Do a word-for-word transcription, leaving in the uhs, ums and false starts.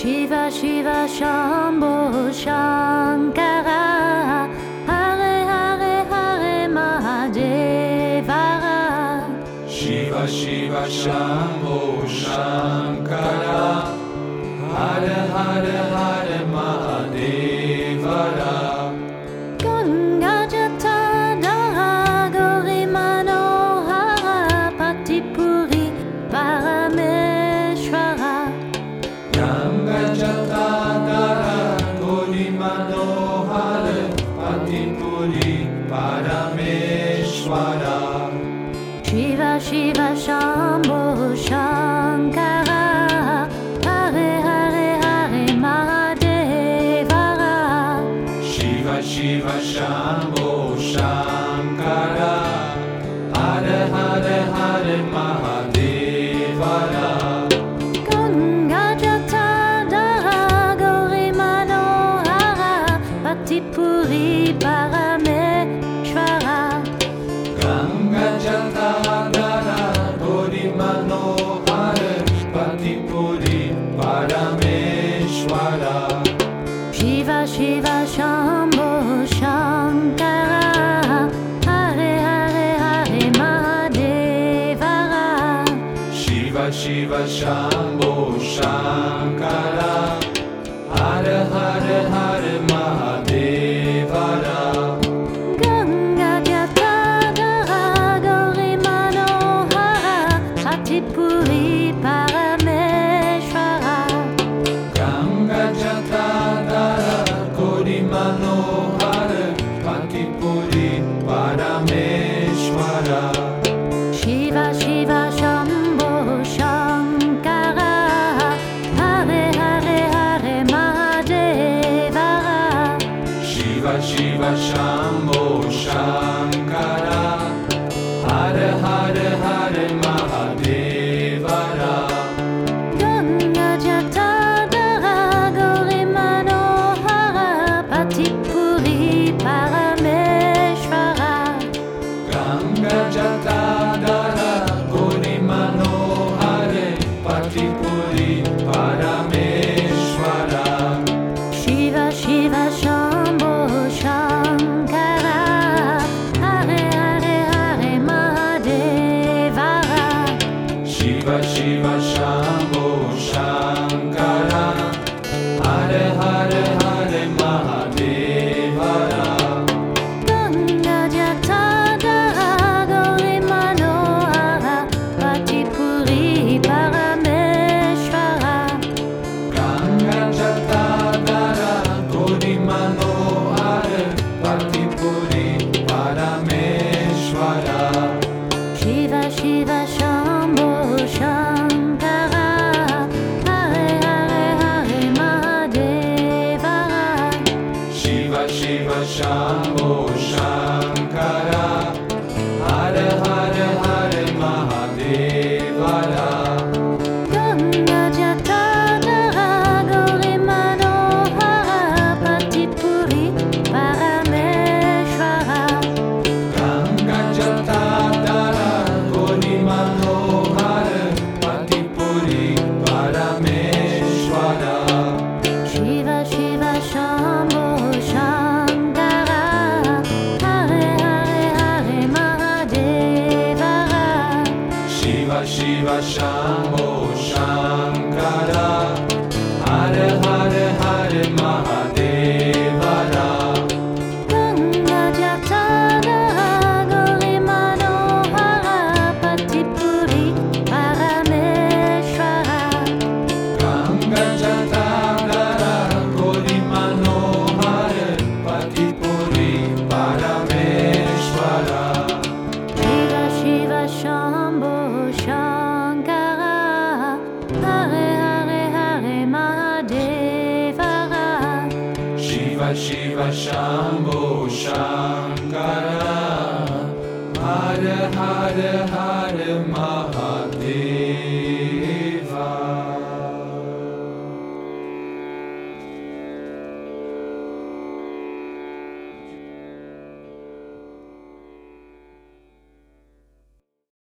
Shiva Shiva Shambho Shankara Hare Hare Hare Mahadeva Shiva Shiva Shambho Shankara Hare Hare Hare Mahadeva Ganga Jatadhara Gauri Manohara Patipuri Parameshwara Ganga Jatadhara Gauri Manohara Patipuri Parameshwara Shiva Shiva Shambho Shankara Hare Hare Hare Mahadeva Shiva Shiva Shambho Shankara Hare Hare Hare Mahadeva Ganga Jatadhara Gauri Manohara Patipuri Parameshwara Ganga Jatadhara Gauri Manohara Patipuri Parameshwara Shiva Shiva Shambho Shankara Hare Hare Hare Mahadeva Shiva Shiva Shambho Shankara Hare Hare Hare Mahadeva Ganga Jatadhara Gauri Manohara Patipuri Parameshwara Ganga Jatadhara Gauri Manohara Patipuri Parameshwara Shiva Shiva Shambho Shankara Hare Hare Hare Mahadeva Shiva Shiva Shambho Shankara Hare Hare Hare Mahadeva Ganga Jatadhara Gauri Manohara Patipuri Parameshwara Ganga Jatadhara Gauri Manohara Patipuri Parameshwara Shiva Shiva Shambho Shankara Hare Hare Hare Mahadeva Shiva Shiva Shambho Shankara Hare Hare Hare Mahadeva Ganga Jatadhara Gauri Manohara Patipuri Parameshwara Ganga Jatadhara Gauri Manohara Patipuri Parameshwara Shiva Shiva Shambho Shankara Hare Hare Hare Mahadeva Shiva Shiva Shambho Shankara Hare Hare Hare Mahadeva Ganga Jatadhara Gauri Manohara Patipuri Parameshwara Ganga Jatadhara Gauri Manohara Patipuri Parameshwara Shiva Shiva Shambho Shankara Hare Hare Hare Mahadeva Shiva Shiva Shambho Shankara Hare Hare Hare Mahadeva Ganga Jatadhara Gauri Manohara Patipuri Parameshwara Ganga Jatadhara Gauri Manohara Patipuri Parameshwara Shiva Shiva Shambho Shankara Hare Hare Hare Mahadeva Shiva Shiva Shambho Shankara Hare Hare Hare